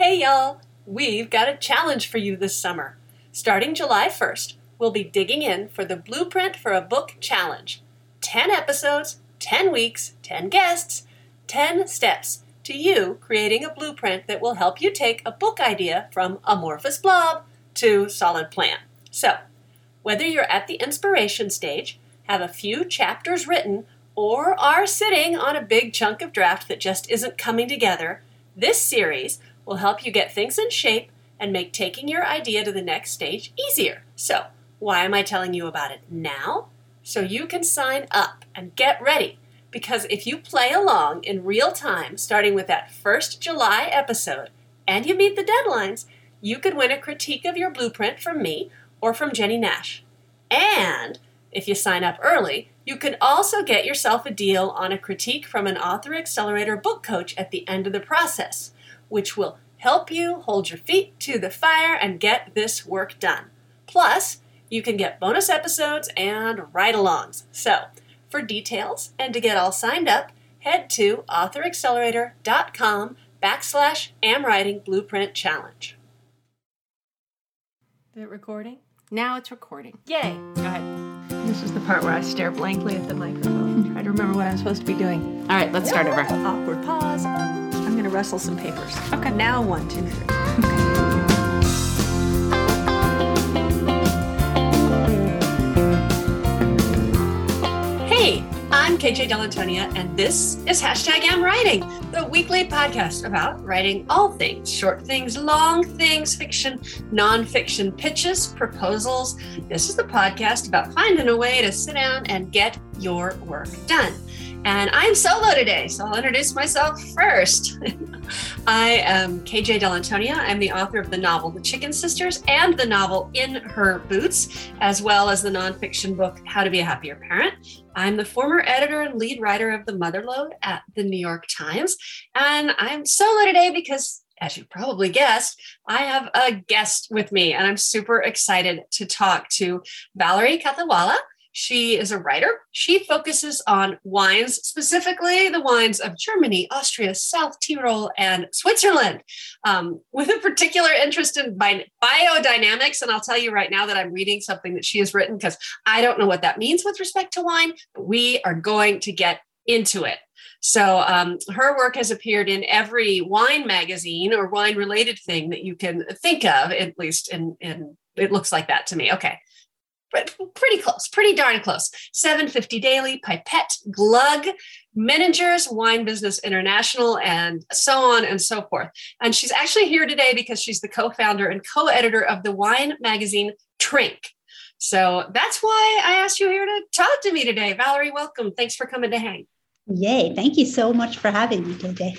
Hey y'all! We've got a challenge for you this summer. Starting July 1st, we'll be digging in for the Blueprint for a Book Challenge. 10 episodes, 10 weeks, 10 guests, 10 steps to you creating a blueprint that will help you take a book idea from amorphous blob to solid plan. So, whether you're at the inspiration stage, have a few chapters written, or are sitting on a big chunk of draft that just isn't coming together, this series will help you get things in shape and make taking your idea to the next stage easier. So, why am I telling you about it now? So you can sign up and get ready. Because if you play along in real time, starting with that first July episode, and you meet the deadlines, you could win a critique of your blueprint from me or from Jenny Nash. And if you sign up early, you can also get yourself a deal on a critique from an Author Accelerator book coach at the end of the process, which will help you hold your feet to the fire and get this work done. Plus, you can get bonus episodes and ride-alongs. So, for details and to get all signed up, head to authoraccelerator.com/amwriting blueprint challenge. Is it recording? Now it's recording. Yay! Go ahead. This is the part where I stare blankly at the microphone. Try to remember what I'm supposed to be doing. All right, let's start over. Awkward pause. I'm going to rustle some papers. Okay. Now 1, 2, 3. Hey, I'm KJ Dell'Antonia, and this is #AmWriting, the weekly podcast about writing all things, short things, long things, fiction, nonfiction, pitches, proposals. This is the podcast about finding a way to sit down and get your work done. And I'm solo today, so I'll introduce myself first. I am KJ Dell'Antonia. I'm the author of the novel The Chicken Sisters and the novel In Her Boots, as well as the nonfiction book How to Be a Happier Parent. I'm the former editor and lead writer of The Motherlode at the New York Times. And I'm solo today because, as you probably guessed, I have a guest with me, and I'm super excited to talk to Valerie Cathawala. She is a writer. She focuses on wines, specifically the wines of Germany, Austria, South Tyrol, and Switzerland, with a particular interest in biodynamics. And I'll tell you right now that I'm reading something that she has written because I don't know what that means with respect to wine, but we are going to get into it. So her work has appeared in every wine magazine or wine-related thing that you can think of, at least in it looks like that to me. Okay. But pretty close, pretty darn close. 750 Daily, Pipette, Glug, Menninger's, Wine Business International, and so on and so forth. And she's actually here today because she's the co-founder and co-editor of the wine magazine Trink. So that's why I asked you here to talk to me today. Valerie, welcome. Thanks for coming to hang. Yay. Thank you so much for having me today.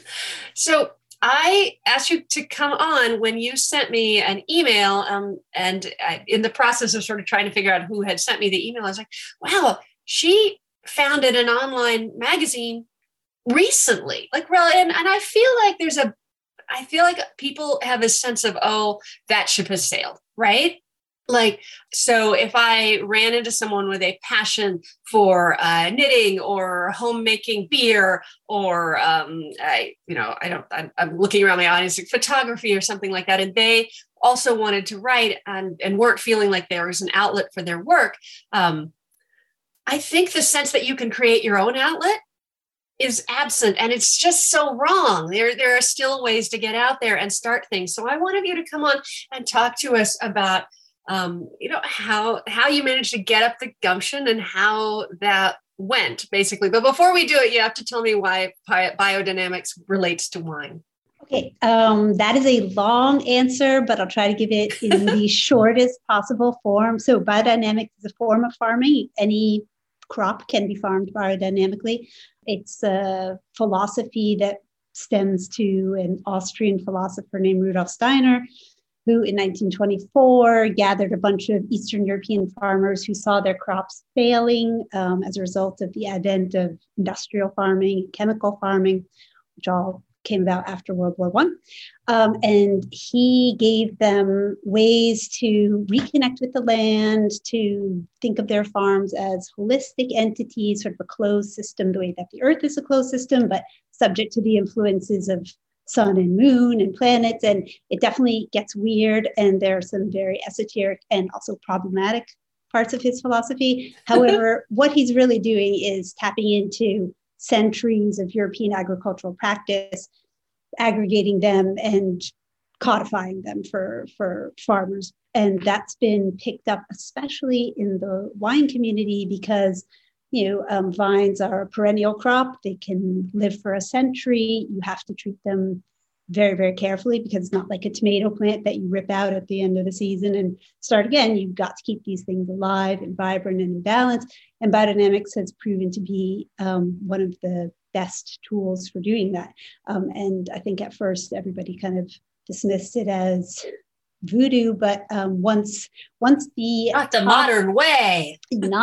So I asked you to come on when you sent me an email, and in the process of sort of trying to figure out who had sent me the email, I was like, wow, she founded an online magazine recently. And I feel like I feel like people have a sense of, oh, that ship has sailed, right? Like, so if I ran into someone with a passion for knitting or homemaking beer, or I'm looking around my audience, like photography or something like that, and they also wanted to write and weren't feeling like there was an outlet for their work, I think the sense that you can create your own outlet is absent, and it's just so wrong. There are still ways to get out there and start things. So I wanted you to come on and talk to us about how you managed to get up the gumption and how that went, basically. But before we do it, you have to tell me why biodynamics relates to wine. Okay, that is a long answer, but I'll try to give it in the shortest possible form. So biodynamics is a form of farming. Any crop can be farmed biodynamically. It's a philosophy that stems to an Austrian philosopher named Rudolf Steiner, who in 1924 gathered a bunch of Eastern European farmers who saw their crops failing as a result of the advent of industrial farming, chemical farming, which all came about after World War I. And he gave them ways to reconnect with the land, to think of their farms as holistic entities, sort of a closed system, the way that the earth is a closed system, but subject to the influences of sun and moon and planets. And it definitely gets weird. And there are some very esoteric and also problematic parts of his philosophy. However, what he's really doing is tapping into centuries of European agricultural practice, aggregating them and codifying them for farmers. And that's been picked up, especially in the wine community, because vines are a perennial crop. They can live for a century. You have to treat them very, very carefully because it's not like a tomato plant that you rip out at the end of the season and start again. You've got to keep these things alive and vibrant and in balance. And biodynamics has proven to be one of the best tools for doing that. And I think at first everybody kind of dismissed it as voodoo, but once the not the modern way,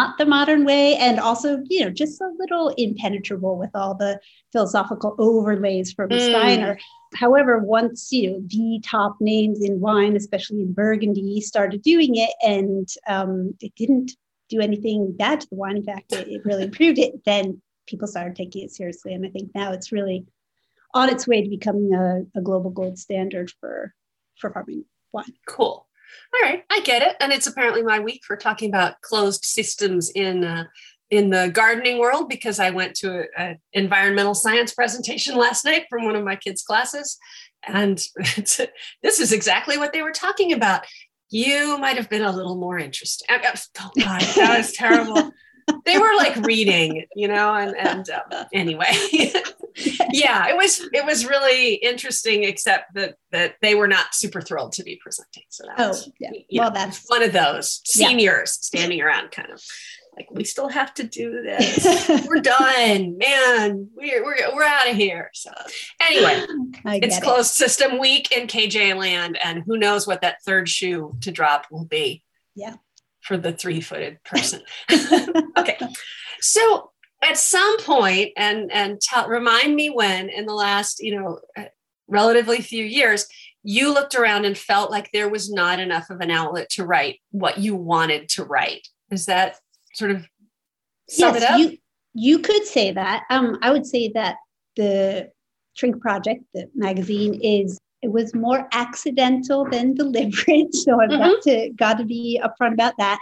and also just a little impenetrable with all the philosophical overlays from Steiner. However, once the top names in wine, especially in Burgundy, started doing it, and it didn't do anything bad to the wine. In fact, it really improved it. Then people started taking it seriously, and I think now it's really on its way to becoming a global gold standard for farming wine. Cool. All right, I get it. And it's apparently my week for talking about closed systems in the gardening world, because I went to an environmental science presentation last night from one of my kids' classes. And this is exactly what they were talking about. You might have been a little more interested. Oh God, that was terrible. They were like reading, and anyway, yeah, it was really interesting, except that they were not super thrilled to be presenting. So that was, well, that's one of those seniors standing around kind of like, we still have to do this. We're done, man. We're out of here. So anyway, it's closed system week in KJ land, and who knows what that third shoe to drop will be. Yeah. For the 3-footed person. Okay. So at some point, and remind me when in the last, relatively few years, you looked around and felt like there was not enough of an outlet to write what you wanted to write. Is that sort of sum it up? You could say that. I would say that the Shrink Project, the magazine, it was more accidental than deliberate. So I've got to be upfront about that.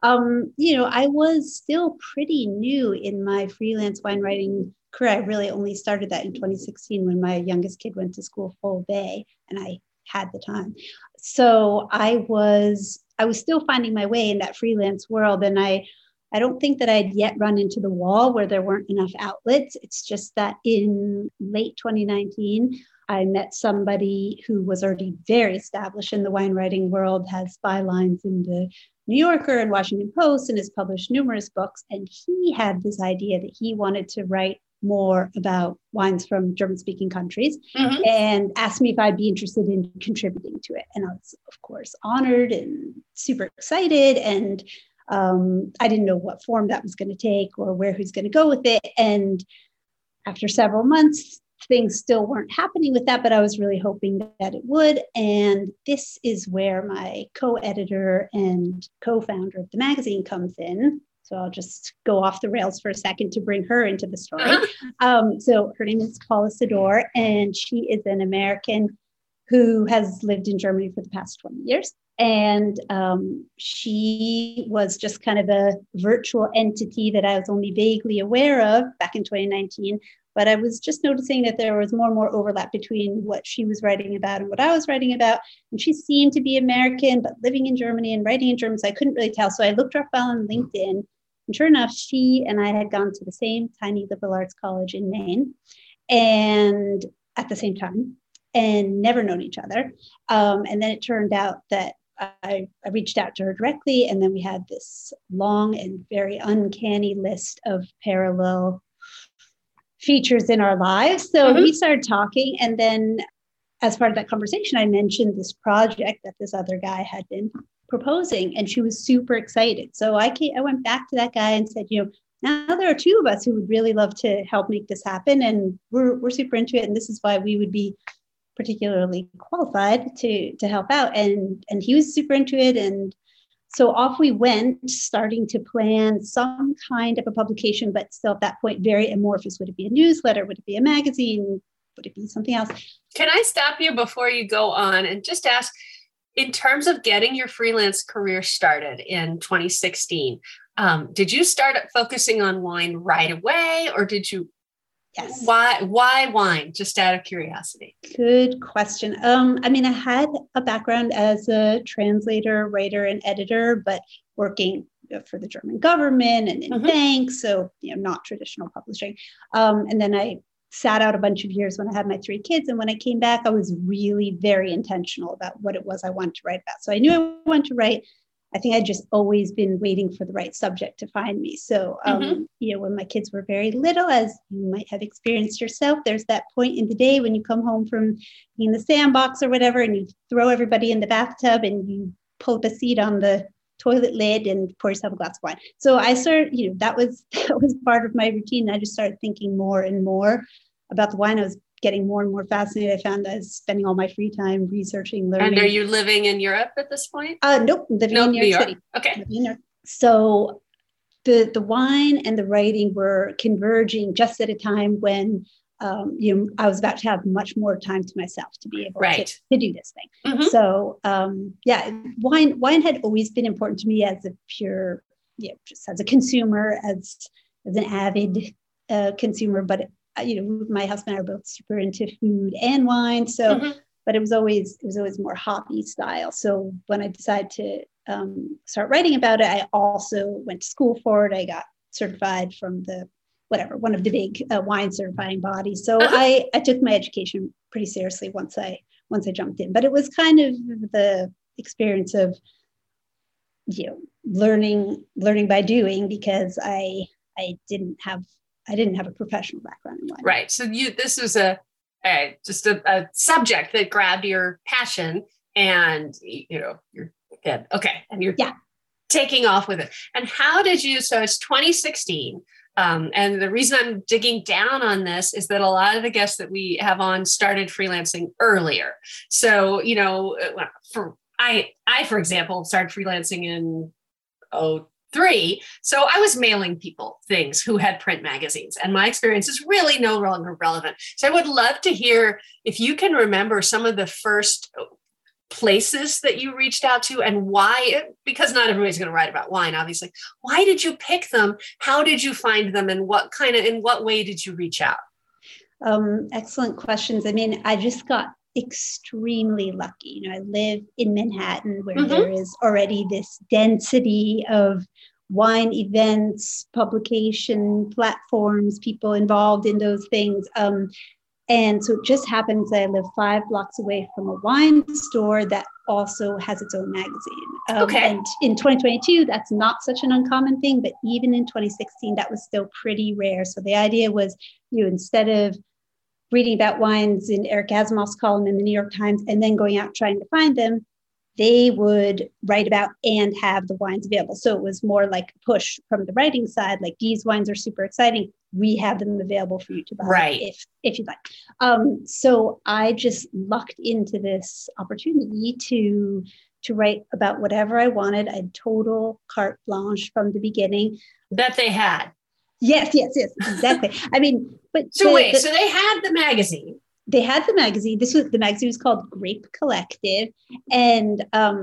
I was still pretty new in my freelance wine writing career. I really only started that in 2016 when my youngest kid went to school full day and I had the time. So I was still finding my way in that freelance world. And I don't think that I'd yet run into the wall where there weren't enough outlets. It's just that in late 2019, I met somebody who was already very established in the wine writing world, has bylines in the New Yorker and Washington Post, and has published numerous books. And he had this idea that he wanted to write more about wines from German-speaking countries, and asked me if I'd be interested in contributing to it. And I was, of course, honored and super excited. And I didn't know what form that was going to take or where he's going to go with it. And after several months, things still weren't happening with that, but I was really hoping that it would. And this is where my co-editor and co-founder of the magazine comes in. So I'll just go off the rails for a second to bring her into the story. So her name is Paula Sador, and she is an American who has lived in Germany for the past 20 years. And she was just kind of a virtual entity that I was only vaguely aware of back in 2019. But I was just noticing that there was more and more overlap between what she was writing about and what I was writing about. And she seemed to be American, but living in Germany and writing in German, so I couldn't really tell. So I looked her up on LinkedIn, and sure enough, she and I had gone to the same tiny liberal arts college in Maine, and at the same time, and never known each other. And then it turned out that I reached out to her directly, and then we had this long and very uncanny list of parallel features in our lives. So we started talking, and then as part of that conversation, I mentioned this project that this other guy had been proposing, and she was super excited. So I went back to that guy and said, now there are two of us who would really love to help make this happen, and we're super into it, and this is why we would be particularly qualified to help out. And he was super into it, and so off we went, starting to plan some kind of a publication, but still at that point, very amorphous. Would it be a newsletter? Would it be a magazine? would it be something else? Can I stop you before you go on and just ask, in terms of getting your freelance career started in 2016, did you start focusing on wine right away, or did you? Yes. Why wine? Just out of curiosity. Good question. I mean, I had a background as a translator, writer, and editor, but working for the German government and in banks, so not traditional publishing. And then I sat out a bunch of years when I had my 3 kids, and when I came back, I was really very intentional about what it was I wanted to write about. So I knew I wanted to write. I think I'd just always been waiting for the right subject to find me. So, when my kids were very little, as you might have experienced yourself, there's that point in the day when you come home from being in the sandbox or whatever, and you throw everybody in the bathtub and you pull up a seat on the toilet lid and pour yourself a glass of wine. So I started, that was part of my routine. I just started thinking more and more about the wine. I was getting more and more fascinated. I found I was spending all my free time researching, learning. And are you living in Europe at this point? Nope, living in New York City. Okay. So the wine and the writing were converging just at a time when I was about to have much more time to myself to be able to do this thing. So wine had always been important to me as a pure, just as a consumer, as an avid consumer, but my husband and I are both super into food and wine. So, but it was always more hobby style. So when I decided to start writing about it, I also went to school for it. I got certified from one of the big wine certifying bodies. So I took my education pretty seriously once I jumped in, but it was kind of the experience of, learning by doing, because I didn't have a professional background in wine. Right. So this was just a subject that grabbed your passion, and you're good. Okay. And you're taking off with it. And how did you? So it's 2016. And the reason I'm digging down on this is that a lot of the guests that we have on started freelancing earlier. So, I, for example, started freelancing in 2003. So I was mailing people things who had print magazines, and my experience is really no longer relevant. So I would love to hear if you can remember some of the first places that you reached out to, and why, because not everybody's going to write about wine, obviously. Why did you pick them? How did you find them? And in what way did you reach out? Excellent questions. I mean, I just got extremely lucky. I live in Manhattan, where there is already this density of wine events, publication platforms, people involved in those things. And so it just happens that I live 5 blocks away from a wine store that also has its own magazine. And in 2022, that's not such an uncommon thing, but even in 2016, that was still pretty rare. So the idea was, instead of reading about wines in Eric Asimov's column in the New York Times and then going out trying to find them, they would write about and have the wines available. So it was more like a push from the writing side, like, these wines are super exciting. We have them available for you to buy if you'd like. So I just lucked into this opportunity to write about whatever I wanted. I had total carte blanche from the beginning. That they had. Yes, exactly. I mean, but so so they had the magazine. They had the magazine. The magazine was called Grape Collective, and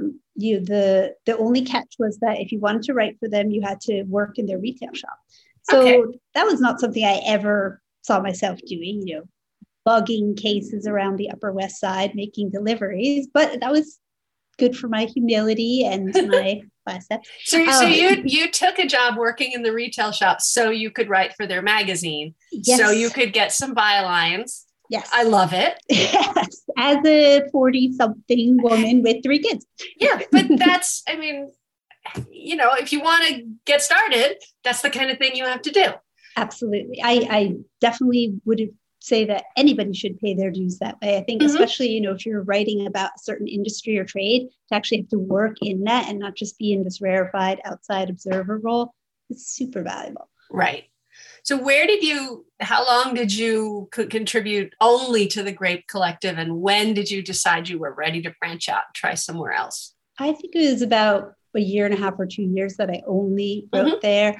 the only catch was that if you wanted to write for them, you had to work in their retail shop. So that was not something I ever saw myself doing. Bugging cases around the Upper West Side, making deliveries, but that was good for my humility and my biceps. So you took a job working in the retail shop so you could write for their magazine, so you could get some bylines. Yes. I love it. Yes. As a 40-something woman with 3 kids. Yeah. But that's, I mean, if you want to get started, that's the kind of thing you have to do. Absolutely. I definitely would say that anybody should pay their dues that way. I think especially, if you're writing about a certain industry or trade, to actually have to work in that and not just be in this rarefied outside observer role is super valuable. Right. So how long did you contribute only to the Grape Collective, and when did you decide you were ready to branch out and try somewhere else? I think it was about a year and a half or 2 years that I only wrote there.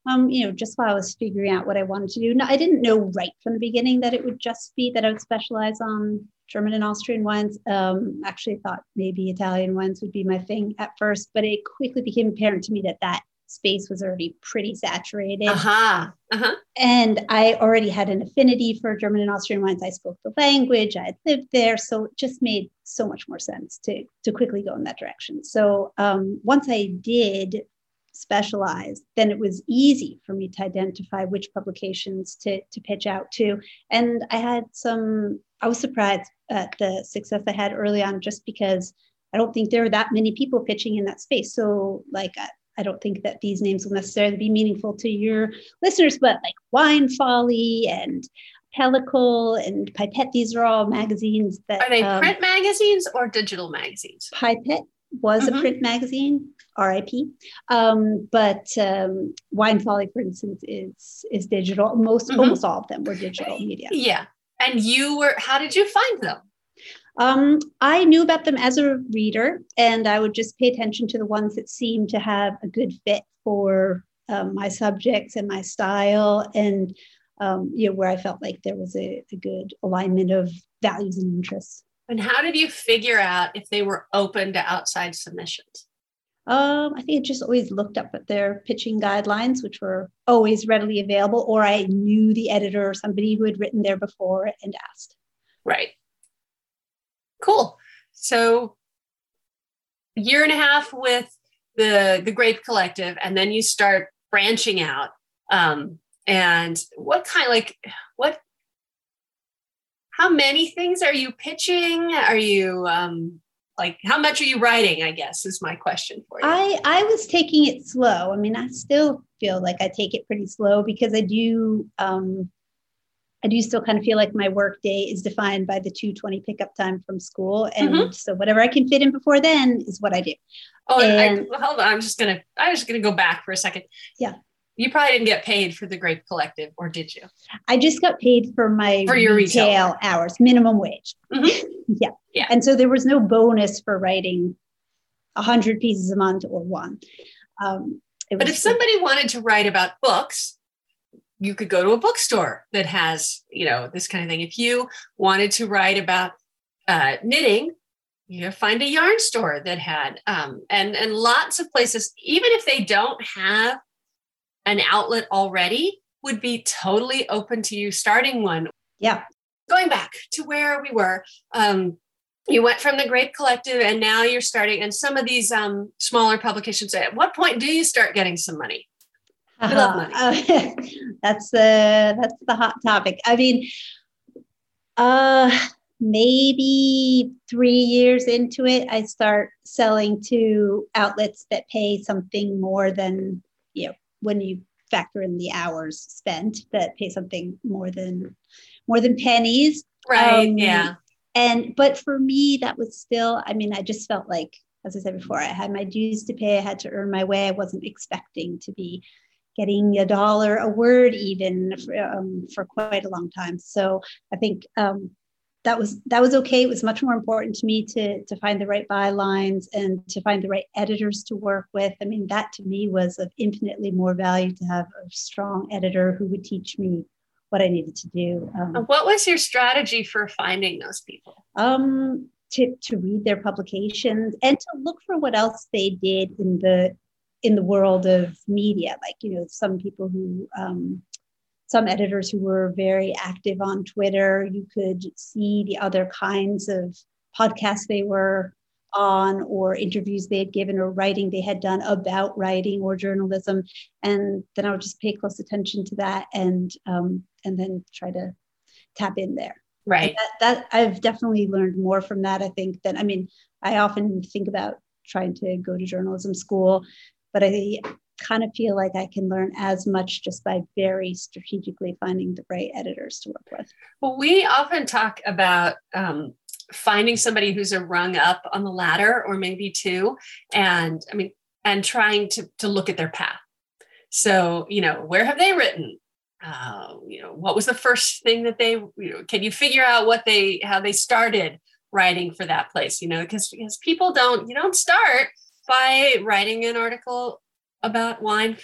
just while I was figuring out what I wanted to do. No, I didn't know right from the beginning that it would just be that I would specialize on German and Austrian wines. Actually thought maybe Italian wines would be my thing at first, but it quickly became apparent to me that space was already pretty saturated. And I already had an affinity for German and Austrian wines. I spoke the language, I had lived there. So it just made so much more sense to quickly go in that direction. So once I did specialize, then it was easy for me to identify which publications to pitch out to. And I was surprised at the success I had early on, just because I don't think there are that many people pitching in that space. So I don't think that these names will necessarily be meaningful to your listeners, but like Wine Folly and Pellicle and Pipette, these are all magazines that— Are they print magazines or digital magazines? Pipette was a print magazine, RIP. But Wine Folly, for instance, is digital. Almost all of them were digital media. Yeah. And how did you find them? I knew about them as a reader, and I would just pay attention to the ones that seemed to have a good fit for my subjects and my style, and where I felt like there was a good alignment of values and interests. And how did you figure out if they were open to outside submissions? I think I just always looked up at their pitching guidelines, which were always readily available, or I knew the editor or somebody who had written there before and asked. Right. Cool. So 1.5 years with the Grape Collective, and then you start branching out. And how many things are you pitching? Are you, how much are you writing, I guess, is my question for you. I was taking it slow. I mean, I still feel like I take it pretty slow, because I do still kind of feel like my work day is defined by the 2:20 pickup time from school. And so whatever I can fit in before then is what I do. Oh, hold on. I'm just going to go back for a second. Yeah. You probably didn't get paid for the Grape Collective, or did you? I just got paid for your retail hours, minimum wage. Yeah. And so there was no bonus for writing 100 pieces a month or one. But if somebody wanted to write about books, you could go to a bookstore that has, this kind of thing. If you wanted to write about knitting, find a yarn store that had, and lots of places, even if they don't have an outlet already, would be totally open to you starting one. Yeah. Going back to where we were, you went from the Grape Collective, and now you're starting, and some of these smaller publications. At what point do you start getting some money? I love money. That's the hot topic. I mean, maybe 3 years into it, I start selling to outlets that pay something more than, when you factor in the hours spent, that pay something more than pennies. Right. Yeah. But for me, that was still, I mean, I just felt like, as I said before, I had my dues to pay. I had to earn my way. I wasn't expecting to be getting $1 a word even for quite a long time. So I think that was okay. It was much more important to me to find the right bylines and to find the right editors to work with. I mean, that to me was of infinitely more value, to have a strong editor who would teach me what I needed to do. What was your strategy for finding those people? To read their publications and to look for what else they did in the world of media. Like, some people who, some editors who were very active on Twitter, you could see the other kinds of podcasts they were on, or interviews they had given, or writing they had done about writing or journalism. And then I would just pay close attention to that and then try to tap in there. Right. That I've definitely learned more from that, I think, I often think about trying to go to journalism school, but I kind of feel like I can learn as much just by very strategically finding the right editors to work with. Well, we often talk about finding somebody who's a rung up on the ladder, or maybe two, and trying to look at their path. So, where have they written? What was the first thing that they, can you figure out how they started writing for that place? Because people you don't start by writing an article about wine for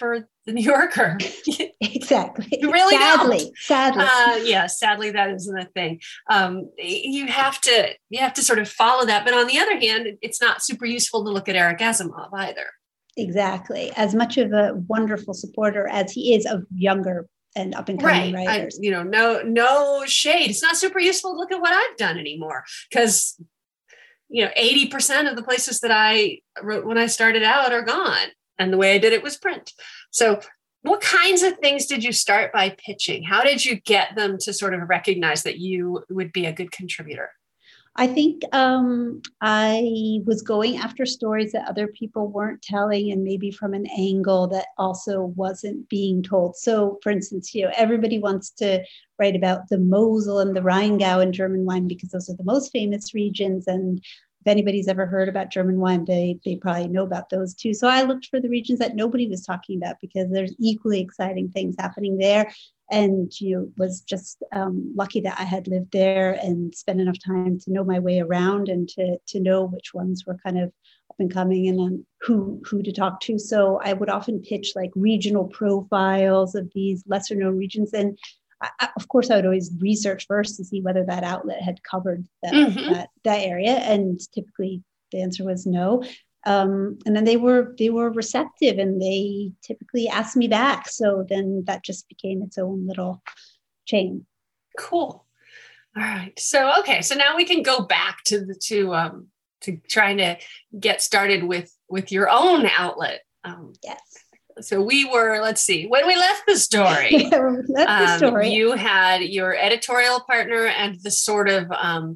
the New Yorker. Exactly. You really sadly, don't. sadly. Yeah, sadly, that isn't a thing. You have to sort of follow that. But on the other hand, it's not super useful to look at Eric Asimov either. Exactly. As much of a wonderful supporter as he is of younger and up and coming writers. No shade. It's not super useful to look at what I've done anymore because 80% of the places that I wrote when I started out are gone. And the way I did it was print. So what kinds of things did you start by pitching? How did you get them to sort of recognize that you would be a good contributor? I think I was going after stories that other people weren't telling, and maybe from an angle that also wasn't being told. So, for instance, everybody wants to write about the Mosel and the Rheingau in German wine because those are the most famous regions. And if anybody's ever heard about German wine, they probably know about those too. So I looked for the regions that nobody was talking about because there's equally exciting things happening there. And was just lucky that I had lived there and spent enough time to know my way around and to know which ones were kind of up and coming and who to talk to. So I would often pitch like regional profiles of these lesser known regions. And of course, I would always research first to see whether that outlet had covered that area. And typically the answer was no. And then they were receptive and they typically asked me back. So then that just became its own little chain. Cool. All right. So now we can go back to trying to get started with your own outlet. Yes. So we were, let's see, when we left the story, you had your editorial partner and the sort of,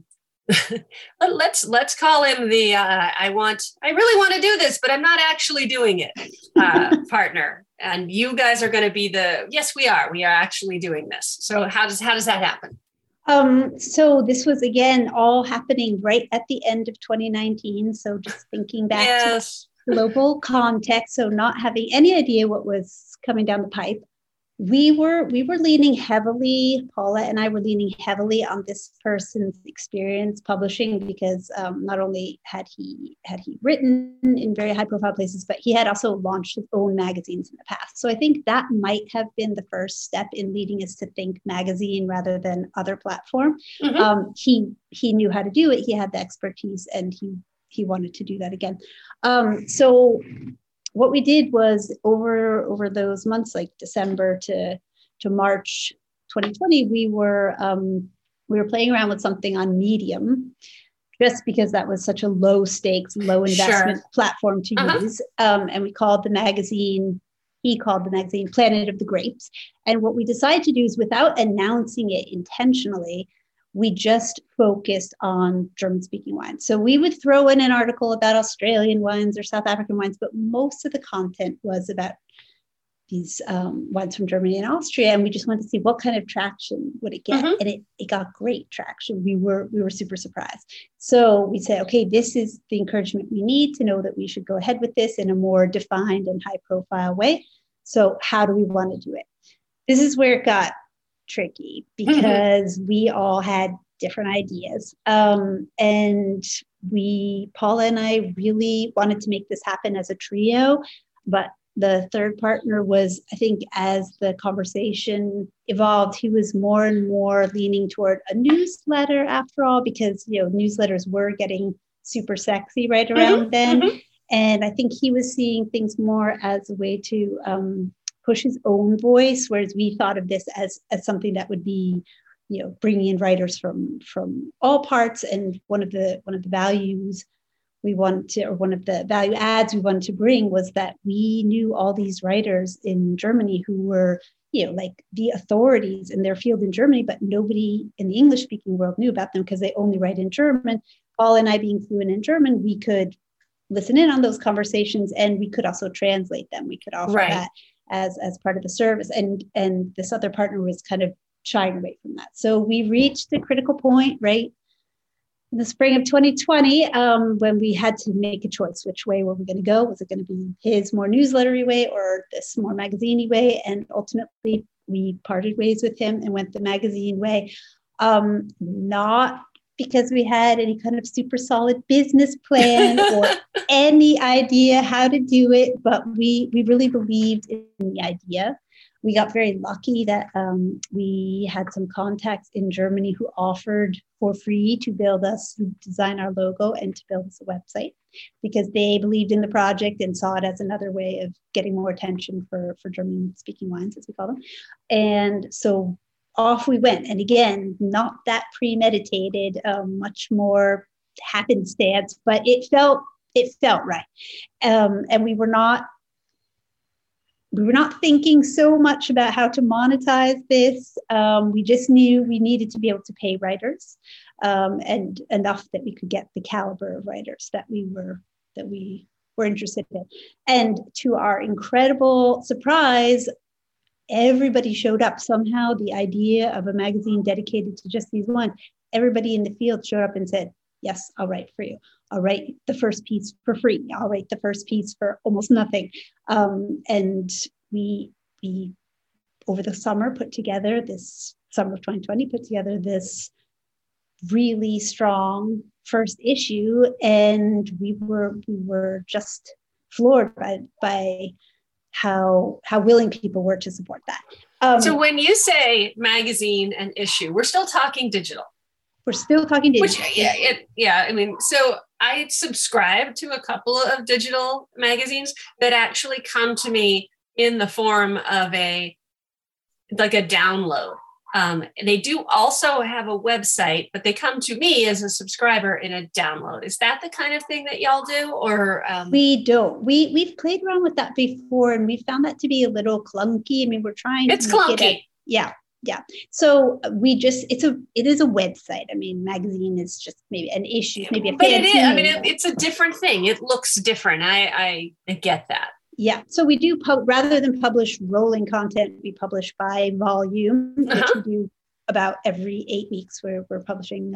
let's call him the, I really want to do this, but I'm not actually doing it, partner. And you guys are going to be yes, we are actually doing this. So how does that happen? So this was, again, all happening right at the end of 2019. So just thinking back to global context, so not having any idea what was coming down the pipe, we were leaning heavily, Paula and I were leaning heavily on this person's experience publishing because not only had he written in very high profile places, but he had also launched his own magazines in the past. So I think that might have been the first step in leading us to think magazine rather than other platform. Mm-hmm. He knew how to do it. He had the expertise and he wanted to do that again. So what we did was over those months, like December to March 2020, we were playing around with something on Medium, just because that was such a low stakes, low investment platform to use. And he called the magazine Planet of the Grapes. And what we decided to do is, without announcing it intentionally, we just focused on German-speaking wines. So we would throw in an article about Australian wines or South African wines, but most of the content was about these wines from Germany and Austria. And we just wanted to see what kind of traction would it get. Mm-hmm. And it got great traction. We were super surprised. So we said, okay, this is the encouragement we need to know that we should go ahead with this in a more defined and high profile way. So how do we want to do it? This is where it got tricky because we all had different ideas. And Paula and I really wanted to make this happen as a trio, but the third partner was, I think, as the conversation evolved, he was more and more leaning toward a newsletter after all, because, newsletters were getting super sexy right around then. Mm-hmm. And I think he was seeing things more as a way to push his own voice, whereas we thought of this as something that would be, bringing in writers from all parts. And one of the values we wanted to, or one of the value adds we wanted to bring, was that we knew all these writers in Germany who were, like the authorities in their field in Germany, but nobody in the English speaking world knew about them because they only write in German. Paul and I being fluent in German, we could listen in on those conversations, and we could also translate them. We could offer that as part of the service. And this other partner was kind of shying away from that. So we reached the critical point, right, in the spring of 2020, when we had to make a choice. Which way were we going to go? Was it going to be his more newslettery way or this more magazine-y way? And ultimately, we parted ways with him and went the magazine way. Not because we had any kind of super solid business plan or any idea how to do it, but we really believed in the idea. We got very lucky that we had some contacts in Germany who offered for free to design our logo and to build us a website, because they believed in the project and saw it as another way of getting more attention for German-speaking wines, as we call them. And so off we went. And again, not that premeditated, much more happenstance, but it felt right. And we were not thinking so much about how to monetize this. We just knew we needed to be able to pay writers, and enough that we could get the caliber of writers that we were interested in. And to our incredible surprise, everybody showed up. Somehow the idea of a magazine dedicated to just these wines, everybody in the field showed up and said, yes, I'll write for you. I'll write the first piece for free. I'll write the first piece for almost nothing. And we over the summer summer of 2020, put together this really strong first issue. And we were just floored by how willing people were to support that. So when you say magazine and issue, we're still talking digital. We're still talking digital. I mean, so I subscribe to a couple of digital magazines that actually come to me in the form of a download. They do also have a website, but they come to me as a subscriber in a download. Is that the kind of thing that y'all do? Or we don't. We've played around with that before, and we found that to be a little clunky. I mean, we're trying. It's clunky. Yeah. So it is a website. I mean, magazine is just maybe an issue, maybe a. But it is. I mean, it's a different thing. It looks different. I get that. Yeah. So we do, rather than publish rolling content, we publish by volume, which we do about every 8 weeks, where we're publishing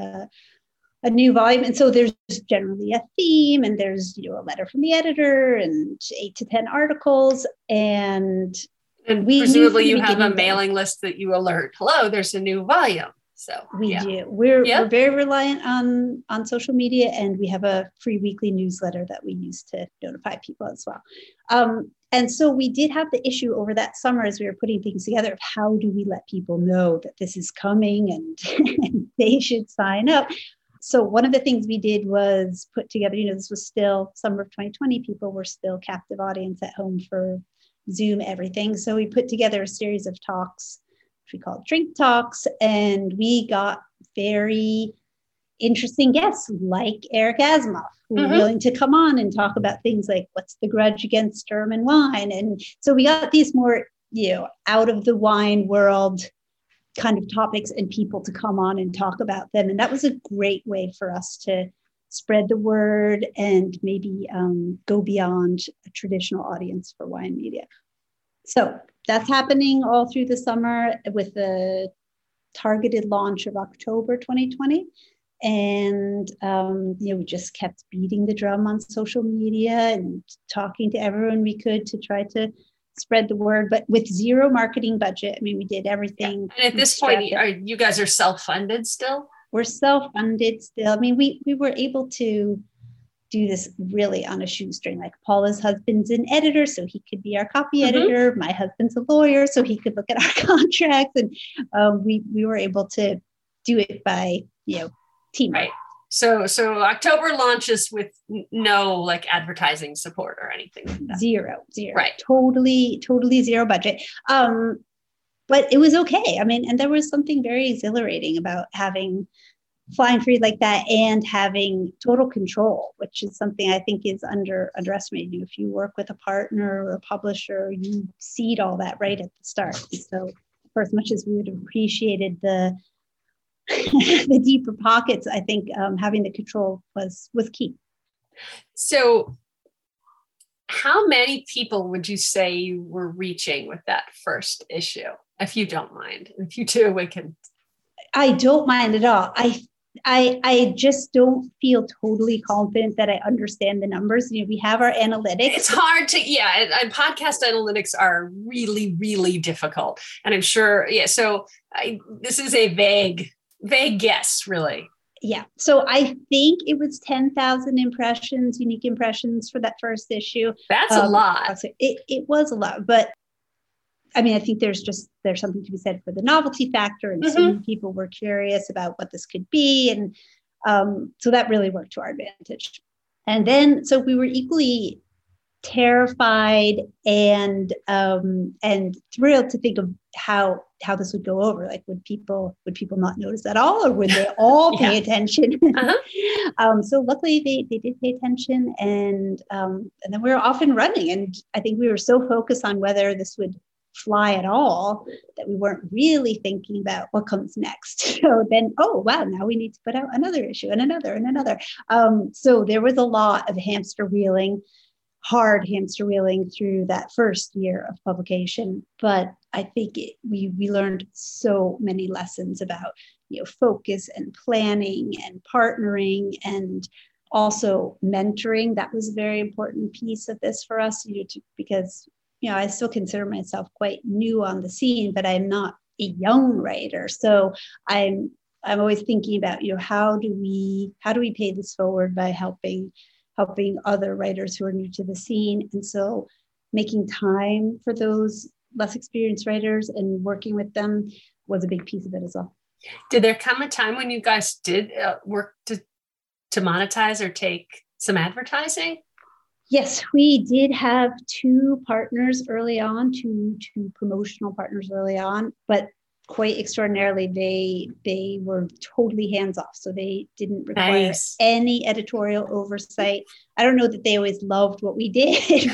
a new volume. And so there's generally a theme, and there's, a letter from the editor and 8 to 10 articles. And presumably you have a mailing list that you alert, hello, there's a new volume. So we do. We're very reliant on social media, and we have a free weekly newsletter that we use to notify people as well. And so we did have the issue over that summer as we were putting things together of how do we let people know that this is coming and they should sign up. So one of the things we did was put together, this was still summer of 2020, people were still captive audience at home for Zoom, everything. So we put together a series of talks, which we called Drink Talks, and we got very interesting guests like Eric Asimov, who were willing to come on and talk about things like what's the grudge against German wine. And so we got these more, out of the wine world kind of topics and people to come on and talk about them. And that was a great way for us to spread the word and maybe go beyond a traditional audience for wine media. So that's happening all through the summer with the targeted launch of October 2020. And, we just kept beating the drum on social media and talking to everyone we could to try to spread the word, but with zero marketing budget. I mean, we did everything. And at this point, you guys are self-funded still? We're self-funded still. I mean, we were able to do this really on a shoestring. Like Paula's husband's an editor, so he could be our copy editor. My husband's a lawyer, so he could look at our contracts. And we were able to do it by, team. Right. So October launches with no advertising support or anything like that. Zero. Right. Totally zero budget. But it was okay. I mean, and there was something very exhilarating about flying free like that and having total control, which is something I think is underestimated. If you work with a partner or a publisher, you seed all that right at the start. So for as much as we would have appreciated the deeper pockets, I think having the control was key. So how many people would you say you were reaching with that first issue? If you don't mind. If you do, we can. I don't mind at all. I just don't feel totally confident that I understand the numbers. We have our analytics. It's hard to, and podcast analytics are really, really difficult. And I'm sure, so this is a vague guess, really. Yeah. So I think it was 10,000 impressions, unique impressions for that first issue. That's a lot. It was a lot, but I mean, I think there's something to be said for the novelty factor, and so many people were curious about what this could be. And so that really worked to our advantage. And then, so we were equally terrified and thrilled to think of how this would go over. Like, would people not notice at all, or would they all pay attention? So luckily they did pay attention, and then we were off and running. And I think we were so focused on whether this would fly at all that we weren't really thinking about what comes next. So then, oh wow, now we need to put out another issue and another and another. So there was a lot of hard hamster wheeling through that first year of publication. But I think we learned so many lessons about, focus and planning and partnering, and also mentoring. That was a very important piece of this for us, because I still consider myself quite new on the scene, but I'm not a young writer. So I'm always thinking about, how do we pay this forward by helping other writers who are new to the scene. And so making time for those less experienced writers and working with them was a big piece of it as well. Did there come a time when you guys did work to monetize or take some advertising? Yes, we did have two partners early on, two promotional partners early on, but quite extraordinarily, they were totally hands off. So they didn't require any editorial oversight. I don't know that they always loved what we did,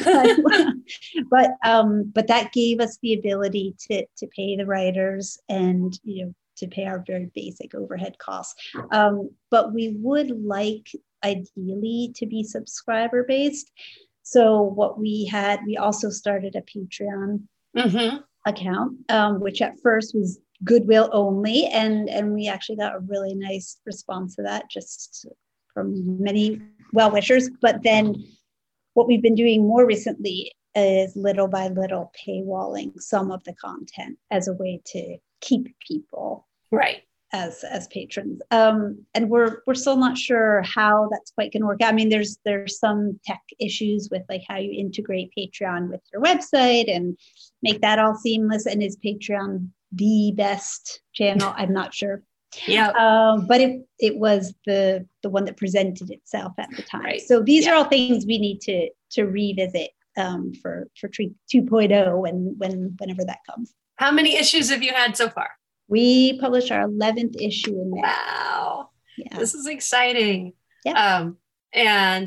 but that gave us the ability to pay the writers and, to pay our very basic overhead costs. But we would like, ideally, to be subscriber based. So what we also started a Patreon account, which at first was goodwill only, and we actually got a really nice response to that, just from many well-wishers. But then what we've been doing more recently is little by little paywalling some of the content as a way to keep people as patrons. And we're still not sure how that's quite going to work out. I mean, there's some tech issues with like how you integrate Patreon with your website and make that all seamless. And is Patreon the best channel? I'm not sure. Yeah. But it was the one that presented itself at the time. Right. So these are all things we need to revisit for 2.0 whenever that comes. How many issues have you had so far? We published our 11th issue in May. Wow. Yeah. This is exciting. Yeah. And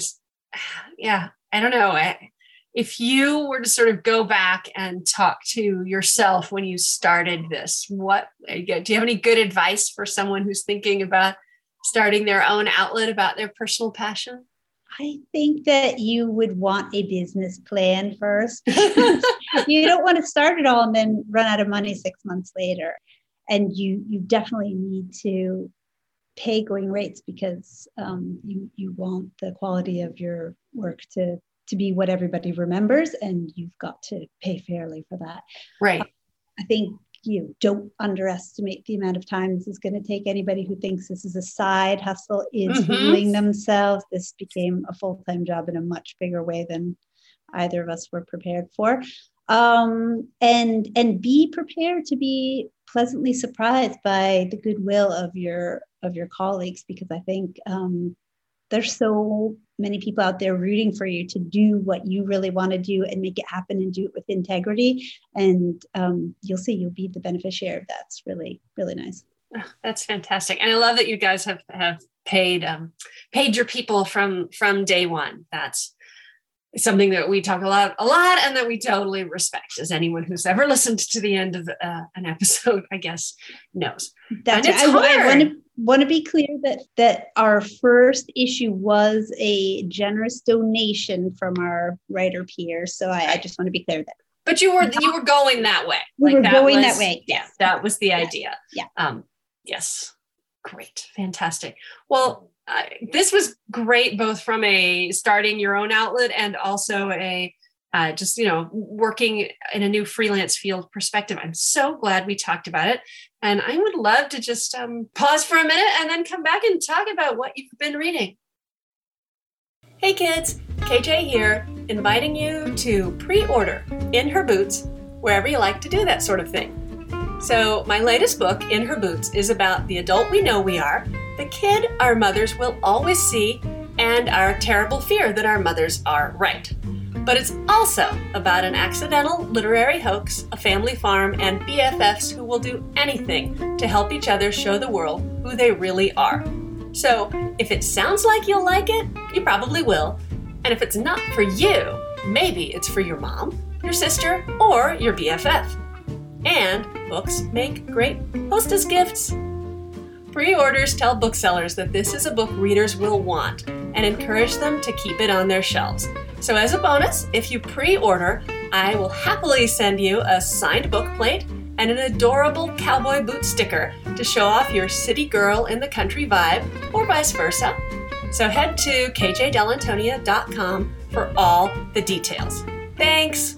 I don't know. If you were to sort of go back and talk to yourself when you started this, do you have any good advice for someone who's thinking about starting their own outlet about their personal passion? I think that you would want a business plan first. You don't want to start it all and then run out of money 6 months later. And you definitely need to pay going rates, because you want the quality of your work to be what everybody remembers, and you've got to pay fairly for that. Right. I think you don't underestimate the amount of time this is going to take. Anybody who thinks this is a side hustle is fooling themselves. This became a full-time job in a much bigger way than either of us were prepared for. And be prepared to be pleasantly surprised by the goodwill of your colleagues, because I think there's so many people out there rooting for you to do what you really want to do and make it happen and do it with integrity. And you'll see, you'll be the beneficiary of that. It's really, really nice. Oh, that's fantastic. And I love that you guys have paid your people from day one. That's something that we talk a lot, and that we totally respect, as anyone who's ever listened to the end of an episode, I guess, knows. That's right. I want to be clear that our first issue was a generous donation from our writer peers. So I just want to be clear that. But you were going that way. We were going that way. Yeah, that was the idea. Yeah. Yes. Great. Fantastic. Well, this was great, both from a starting your own outlet and also a just, working in a new freelance field perspective. I'm so glad we talked about it. And I would love to just pause for a minute and then come back and talk about what you've been reading. Hey kids, KJ here, inviting you to pre-order In Her Boots, wherever you like to do that sort of thing. So my latest book, In Her Boots, is about the adult we know we are, the kid our mothers will always see, and our terrible fear that our mothers are right. But it's also about an accidental literary hoax, a family farm, and BFFs who will do anything to help each other show the world who they really are. So if it sounds like you'll like it, you probably will. And if it's not for you, maybe it's for your mom, your sister, or your BFF. And books make great hostess gifts. Pre-orders tell booksellers that this is a book readers will want and encourage them to keep it on their shelves. So as a bonus, if you pre-order, I will happily send you a signed book plate and an adorable cowboy boot sticker to show off your city girl in the country vibe, or vice versa. So head to kjdelantonia.com for all the details. Thanks!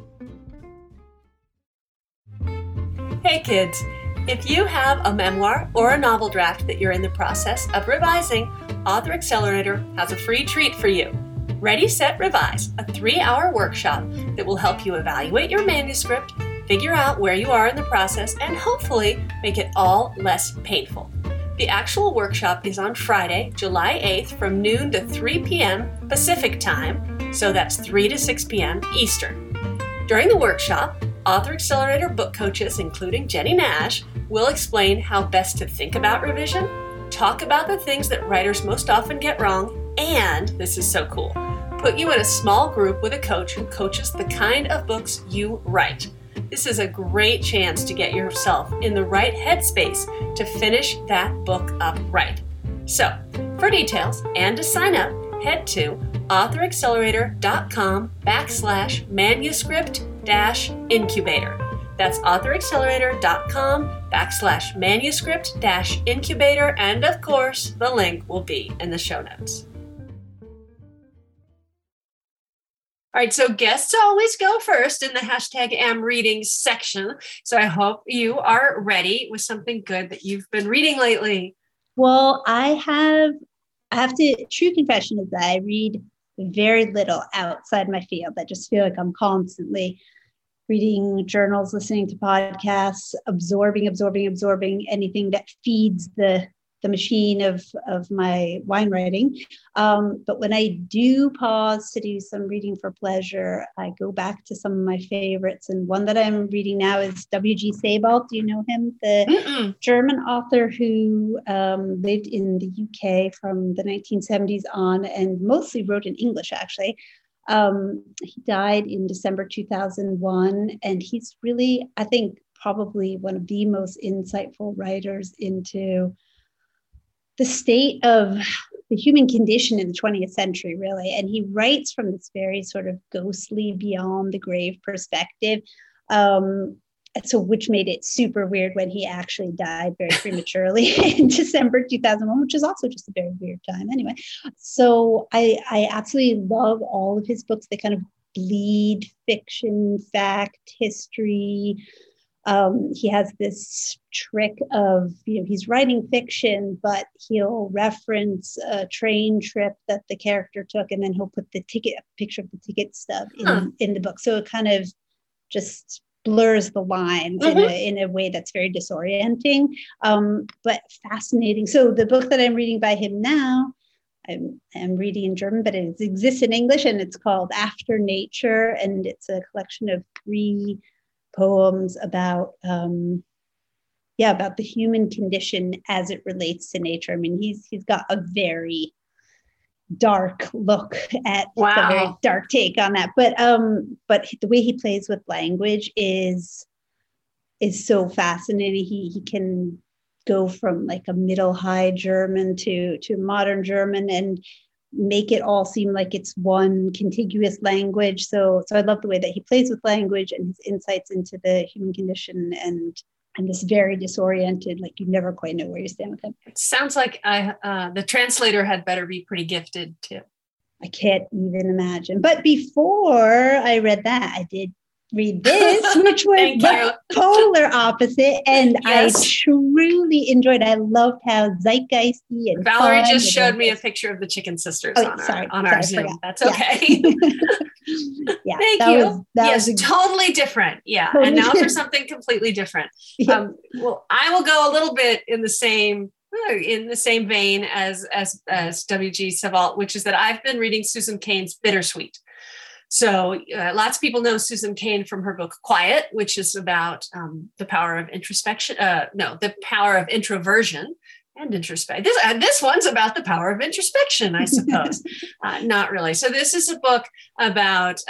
Hey kids, if you have a memoir or a novel draft that you're in the process of revising, Author Accelerator has a free treat for you. Ready, Set, Revise, a 3-hour workshop that will help you evaluate your manuscript, figure out where you are in the process, and hopefully make it all less painful. The actual workshop is on Friday, July 8th from noon to 3 p.m. Pacific time, so that's 3 to 6 p.m. Eastern. During the workshop, Author Accelerator book coaches, including Jenny Nash, will explain how best to think about revision, talk about the things that writers most often get wrong, and, this is so cool, put you in a small group with a coach who coaches the kind of books you write. This is a great chance to get yourself in the right headspace to finish that book up right. So, for details and to sign up, head to authoraccelerator.com/manuscript-incubator. That's authoraccelerator.com/manuscript-incubator, and of course, the link will be in the show notes. All right, so guests always go first in the #AmReading section. So I hope you are ready with something good that you've been reading lately. Well, I have to, true confession is that I read very little outside my field. I just feel like I'm constantly reading journals, listening to podcasts, absorbing anything that feeds the machine of my wine writing. But when I do pause to do some reading for pleasure, I go back to some of my favorites. And one that I'm reading now is W.G. Sebald. Do you know him? The German author who lived in the UK from the 1970s on and mostly wrote in English, actually. He died in December 2001. And he's really, I think, probably one of the most insightful writers into the state of the human condition in the 20th century, really. And he writes from this very sort of ghostly, beyond the grave perspective. So which made it super weird when he actually died very prematurely in December 2001, which is also just a very weird time anyway. So I absolutely love all of his books. They kind of bleed fiction, fact, history. He has this trick of, he's writing fiction, but he'll reference a train trip that the character took, and then he'll put a picture of the ticket stub in the book. So it kind of just blurs the lines in a way that's very disorienting, but fascinating. So the book that I'm reading by him now, I'm reading in German, but it exists in English, and it's called After Nature, and it's a collection of 3 poems about the human condition as it relates to nature. I mean, he's got a very dark look at a very dark take on that, but the way he plays with language is so fascinating. He can go from like a middle high German to modern German and make it all seem like it's one contiguous language. So I love the way that he plays with language and his insights into the human condition and this very disoriented, like you never quite know where you stand with him. It sounds like the translator had better be pretty gifted too. I can't even imagine. But before I read that, I did read this, which was the polar opposite. And yes. I truly enjoyed it. I loved how zeitgeisty and Valerie just showed me a picture of the Chicken Sisters on our Zoom. That's okay. Yeah, Thank you. Yes, totally different. Yeah. Totally. And now for something completely different. Yeah. Well, I will go a little bit in the same vein as W.G. Sebald, which is that I've been reading Susan Cain's Bittersweet. So lots of people know Susan Cain from her book Quiet, which is about the power of introspection. The power of introversion and introspection. This one's about the power of introspection, I suppose. Not really. So this is a book about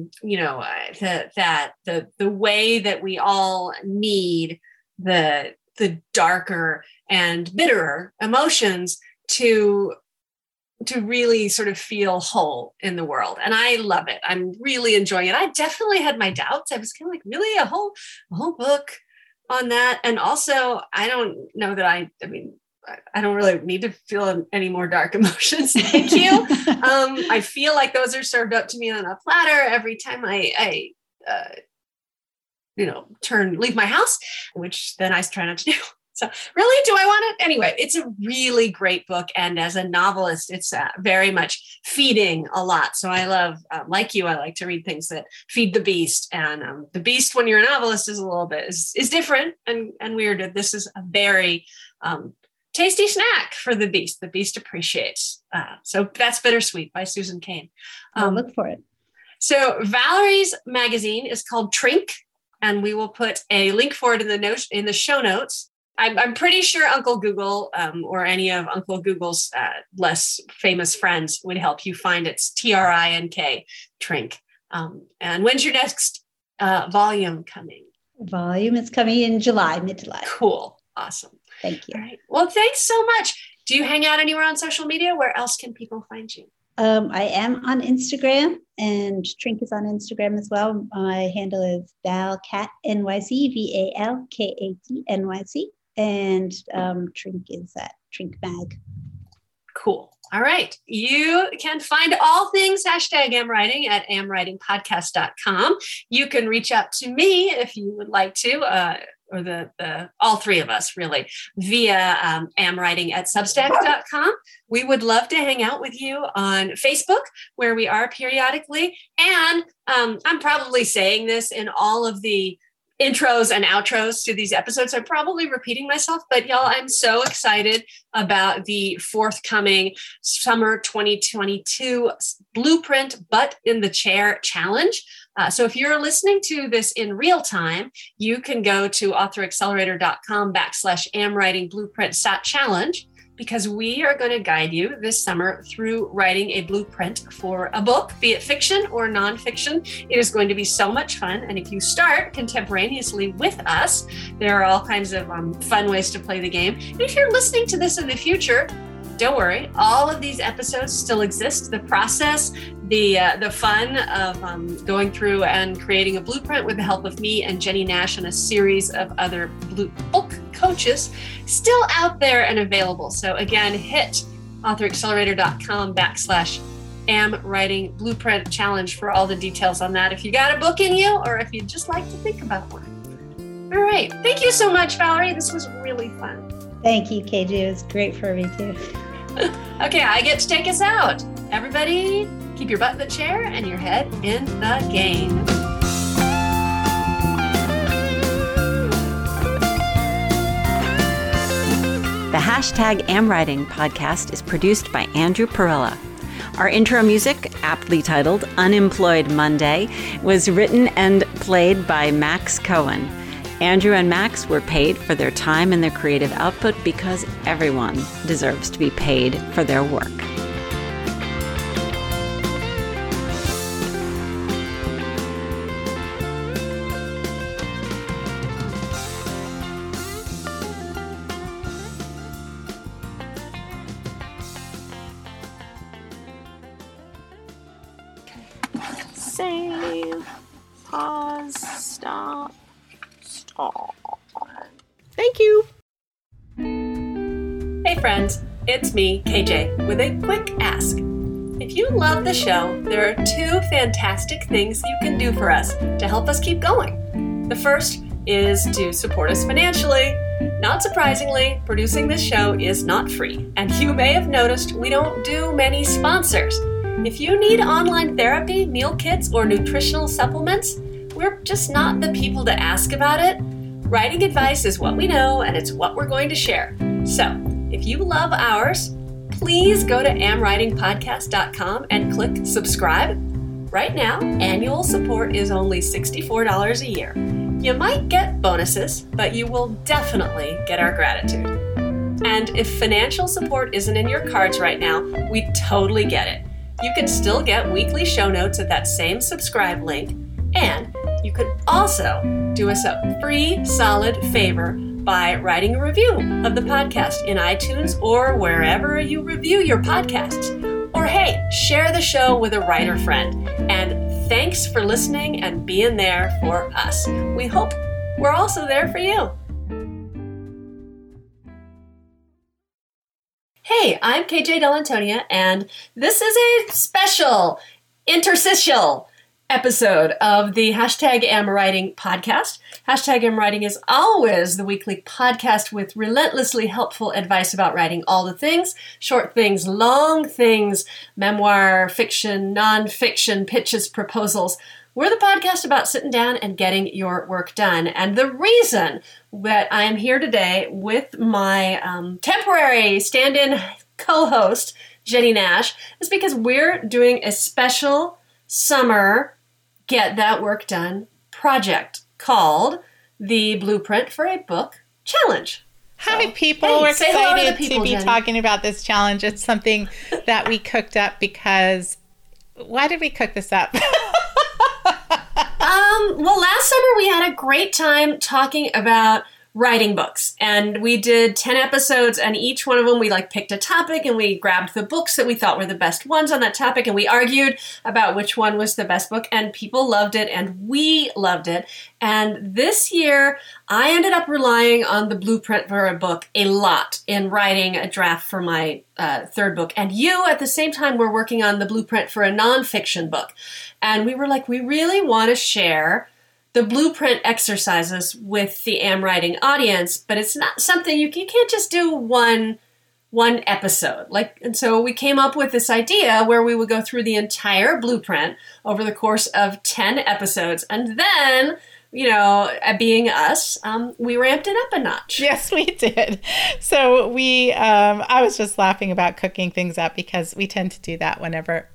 the way that we all need the darker and bitterer emotions to really sort of feel whole in the world. And I love it. I'm really enjoying it. I definitely had my doubts. I was kind of like, really a whole book on that. And also I don't know that I don't really need to feel any more dark emotions. Thank you. I feel like those are served up to me on a platter every time I leave my house, which then I try not to do. So really, do I want it? Anyway, it's a really great book. And as a novelist, it's very much feeding a lot. So I love, like you, I like to read things that feed the beast. And the beast, when you're a novelist, is a little bit, is different and weird. This is a very tasty snack for the beast. The beast appreciates. So that's Bittersweet by Susan Cain. I'll look for it. So Valerie's magazine is called Trink, and we will put a link for it in the show notes. I'm pretty sure Uncle Google or any of Uncle Google's less famous friends would help you find it. It's Trink, Trink. And when's your next volume coming? Volume is coming in July, mid-July. Cool. Awesome. Thank you. All right. Well, thanks so much. Do you hang out anywhere on social media? Where else can people find you? I am on Instagram, and Trink is on Instagram as well. My handle is ValKatNYC, ValKatNYC. And Trink is at Trink Mag. Cool. All right. You can find all things #AmWriting at amwritingpodcast.com. You can reach out to me if you would like to, or the all three of us really, via amwriting@substack.com. We would love to hang out with you on Facebook, where we are periodically. And I'm probably saying this in all of the intros and outros to these episodes. I'm probably repeating myself, but y'all, I'm so excited about the forthcoming summer 2022 Blueprint Butt in the Chair Challenge. So if you're listening to this in real time, you can go to authoraccelerator.com/amwritingblueprint.challenge, because we are going to guide you this summer through writing a blueprint for a book, be it fiction or nonfiction. It is going to be so much fun. And if you start contemporaneously with us, there are all kinds of fun ways to play the game. And if you're listening to this in the future, don't worry, all of these episodes still exist. The process, the fun of going through and creating a blueprint with the help of me and Jenny Nash and a series of other book coaches, still out there and available. So again, hit authoraccelerator.com/amwriting blueprint challenge for all the details on that, if you got a book in you or if you'd just like to think about one. All right. Thank you so much, Valerie. This was really fun. Thank you, KJ. It was great for me too. Okay, I get to take us out. Everybody, keep your butt in the chair and your head in the game. The #AmWriting podcast is produced by Andrew Perella. Our intro music, aptly titled Unemployed Monday, was written and played by Max Cohen. Andrew and Max were paid for their time and their creative output, because everyone deserves to be paid for their work. Save, pause, stop. Thank you. Hey friends, it's me, KJ, with a quick ask. If you love the show, there are two fantastic things you can do for us to help us keep going. The first is to support us financially. Not surprisingly, producing this show is not free, and you may have noticed we don't do many sponsors. If you need online therapy, meal kits, or nutritional supplements, we're just not the people to ask about it. Writing advice is what we know, and it's what we're going to share. So, if you love ours, please go to amwritingpodcast.com and click subscribe. Right now, annual support is only $64 a year. You might get bonuses, but you will definitely get our gratitude. And if financial support isn't in your cards right now, we totally get it. You can still get weekly show notes at that same subscribe link, and you could also do us a free, solid favor by writing a review of the podcast in iTunes or wherever you review your podcasts. Or hey, share the show with a writer friend. And thanks for listening and being there for us. We hope we're also there for you. Hey, I'm KJ Dell'Antonia, and this is a special interstitial episode of the #AmWriting podcast. #AmWriting is always the weekly podcast with relentlessly helpful advice about writing all the things, short things, long things, memoir, fiction, nonfiction, pitches, proposals. We're the podcast about sitting down and getting your work done. And the reason that I am here today with my temporary stand-in co-host, Jenny Nash, is because we're doing a special summer Get That Work Done project called the Blueprint for a Book Challenge. Hi, people. We're excited to be talking about this challenge. It's something that we cooked up because... Why did we cook this up? Well, last summer we had a great time talking about writing books, and we did 10 episodes, and each one of them we picked a topic, and we grabbed the books that we thought were the best ones on that topic, and we argued about which one was the best book, and people loved it, and we loved it. And this year I ended up relying on the Blueprint for a Book a lot in writing a draft for my third book, and you at the same time were working on the Blueprint for a nonfiction book, and we were like, we really want to share the blueprint exercises with the AmWriting audience, but it's not something you can't just do one episode. And so we came up with this idea where we would go through the entire blueprint over the course of 10 episodes, and then, being us, we ramped it up a notch. Yes, we did. So I was just laughing about cooking things up because we tend to do that whenever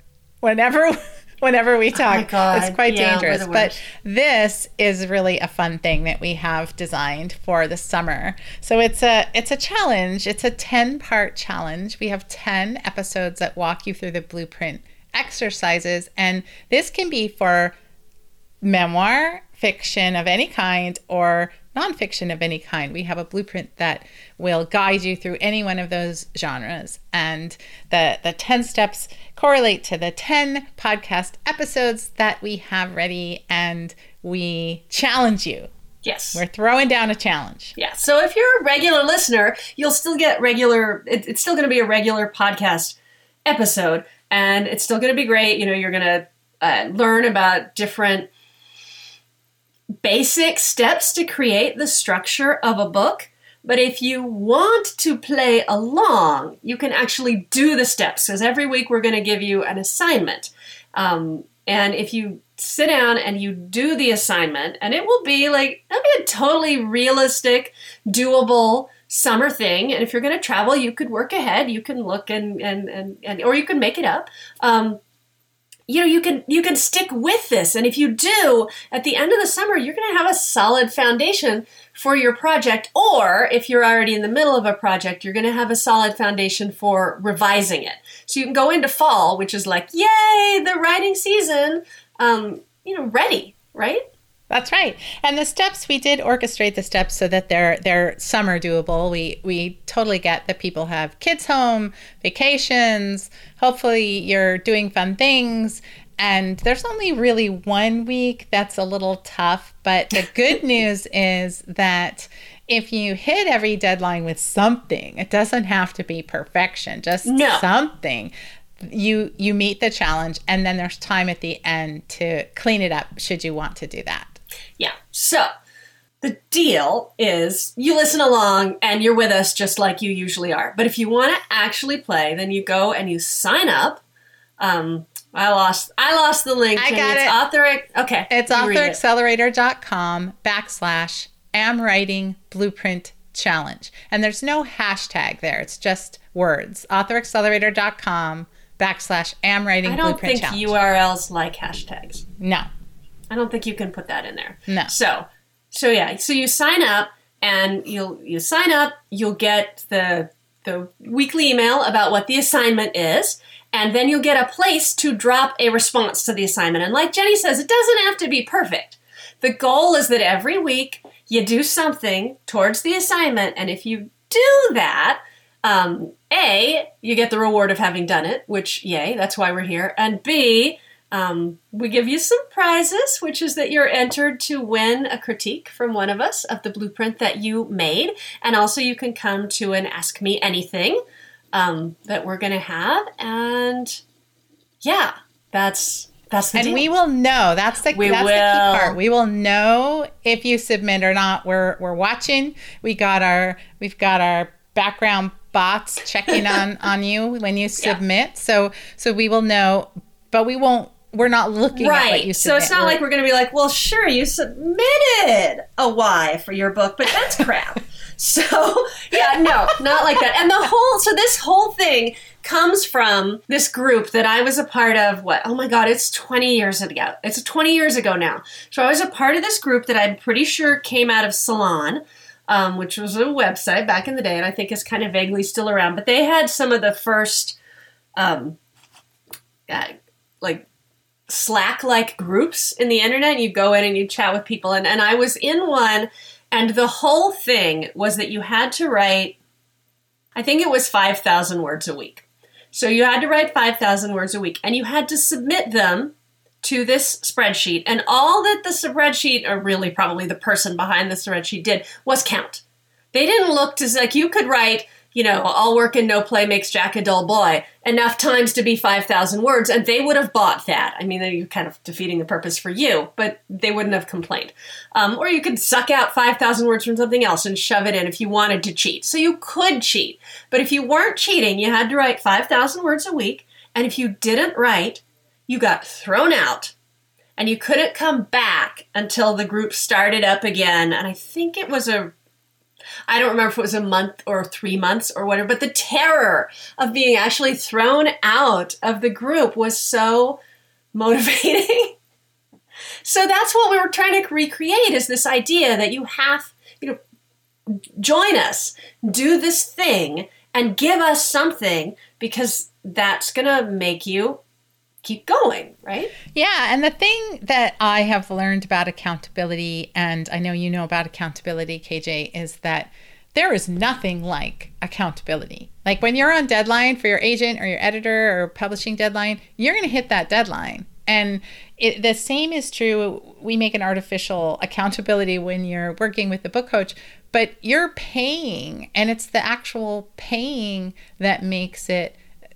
we talk. Oh my God. It's quite dangerous. But this is really a fun thing that we have designed for the summer. So it's a challenge. It's a 10-part challenge. We have 10 episodes that walk you through the blueprint exercises. And this can be for memoir, fiction of any kind, or nonfiction of any kind. We have a blueprint that will guide you through any one of those genres. And the 10 steps correlate to the 10 podcast episodes that we have ready, and we challenge you. Yes. We're throwing down a challenge. Yeah. So if you're a regular listener, you'll still get it's still going to be a regular podcast episode, and it's still going to be great. You're going to learn about different basic steps to create the structure of a book. But if you want to play along, you can actually do the steps, because every week we're going to give you an assignment. And if you sit down and you do the assignment, and it'll be a totally realistic, doable summer thing. And if you're going to travel, you could work ahead. You can look and or you can make it up. You can stick with this. And if you do, at the end of the summer, you're going to have a solid foundation for your project. Or if you're already in the middle of a project, you're going to have a solid foundation for revising it. So you can go into fall, which is yay, the writing season, ready, right? That's right. And the steps, we did orchestrate the steps so that they're summer doable. We totally get that people have kids home, vacations. Hopefully you're doing fun things. And there's only really 1 week that's a little tough. But the good news is that if you hit every deadline with something, it doesn't have to be perfection, just something. you meet the challenge, and then there's time at the end to clean it up should you want to do that. Yeah. So the deal is you listen along and you're with us just like you usually are. But if you want to actually play, then you go and you sign up. I lost the link. I got it. Okay. It's authoraccelerator.com/am writing blueprint challenge. And there's no hashtag there. It's just words. authoraccelerator.com/am writing blueprint challenge. I don't think URLs like hashtags. No. I don't think you can put that in there. No. So yeah. So you sign up and you'll get the weekly email about what the assignment is. And then you'll get a place to drop a response to the assignment. And like Jenny says, it doesn't have to be perfect. The goal is that every week you do something towards the assignment. And if you do that, A, you get the reward of having done it, which, yay, that's why we're here. And B, we give you some prizes, which is that you're entered to win a critique from one of us of the blueprint that you made. And also you can come to an Ask Me Anything that we're going to have. And yeah, that's the deal. And we will know. That's the key part. We will know if you submit or not. We're watching. We've got our background bots checking on you when you submit. Yeah. So we will know, but we're not looking at what you submit. So it's not like we're going to be like, well, sure, you submitted a Y for your book, but that's crap. So, yeah, no, not like that. And this whole thing comes from this group that I was a part of, it's 20 years ago. It's 20 years ago now. So I was a part of this group that I'm pretty sure came out of Salon, which was a website back in the day, and I think is kind of vaguely still around. But they had some of the first, Slack-like groups in the internet. You go in and you chat with people. And I was in one, and the whole thing was that you had to write, I think it was 5,000 words a week. So you had to write 5,000 words a week, and you had to submit them to this spreadsheet. And all that the spreadsheet, or really probably the person behind the spreadsheet, did was count. They didn't look to, like, you could write, all work and no play makes Jack a dull boy enough times to be 5,000 words, and they would have bought that. I mean, you're kind of defeating the purpose for you, but they wouldn't have complained. Or you could suck out 5,000 words from something else and shove it in if you wanted to cheat. So you could cheat. But if you weren't cheating, you had to write 5,000 words a week, and if you didn't write, you got thrown out, and you couldn't come back until the group started up again. And I think it was I don't remember if it was a month or 3 months or whatever, but the terror of being actually thrown out of the group was so motivating. So that's what we were trying to recreate, is this idea that you have, join us, do this thing, and give us something, because that's going to make you keep going, right? Yeah. And the thing that I have learned about accountability, and I know you know about accountability, KJ, is that there is nothing like accountability. Like when you're on deadline for your agent or your editor or publishing deadline, you're going to hit that deadline. And the same is true. We make an artificial accountability when you're working with the book coach, but you're paying, and it's the actual paying that makes it,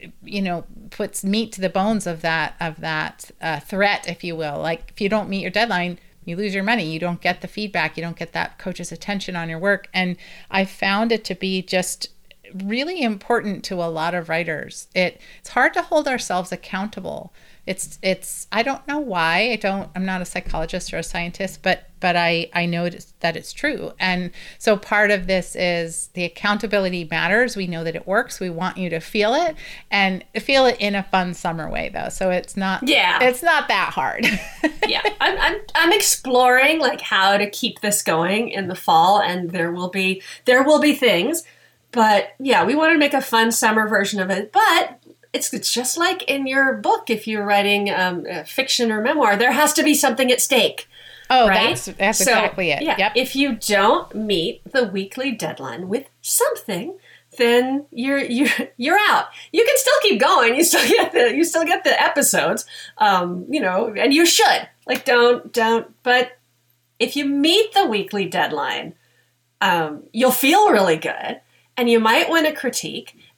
puts meat to the bones of that threat, if you will. Like if you don't meet your deadline, you lose your money. You don't get the feedback. You don't get that coach's attention on your work. And I found it to be just really important to a lot of writers. It's hard to hold ourselves accountable. It's I don't know why. I'm not a psychologist or a scientist, but I know that it's true. And so part of this is the accountability matters. We know that it works. We want you to feel it, and feel it in a fun summer way, though. So it's not that hard. Yeah. I'm exploring like how to keep this going in the fall, and there will be things, but yeah, we want to make a fun summer version of it. But it's just like in your book, if you're writing fiction or memoir, there has to be something at stake. Oh, right? That's exactly it. Yeah, yep. If you don't meet the weekly deadline with something, then you're out. You can still keep going. You still get the episodes, and you should. Like don't. But if you meet the weekly deadline, you'll feel really good, and you might win a critique.